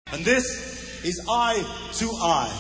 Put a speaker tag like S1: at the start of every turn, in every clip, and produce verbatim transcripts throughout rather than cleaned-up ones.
S1: And this is Eye to Eye.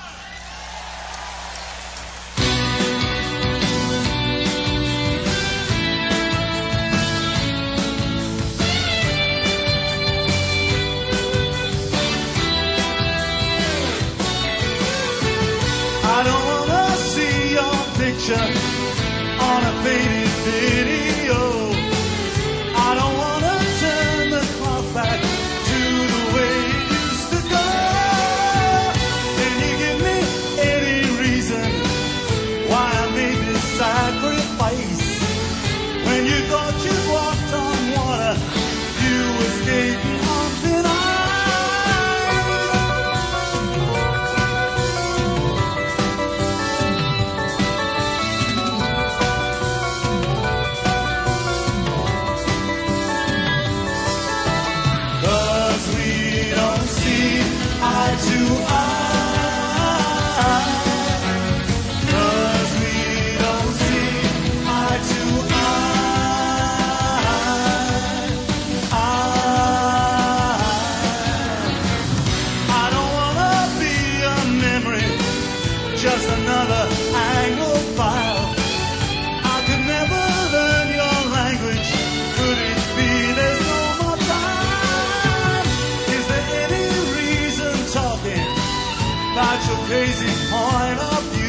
S1: I don't wanna see your picture on a faded video. I don't wanna turn the clock back to the way it used to go. Can you give me any reason why I made this sacrifice? When you thought you walked on water, you were skating on thin ice. Eye to eye, 'cause we don't see eye to eye, eye. I don't wanna be a memory, just another angled file. I could never learn your language, could it be there's no more time? Is there any talking about your crazy point of view?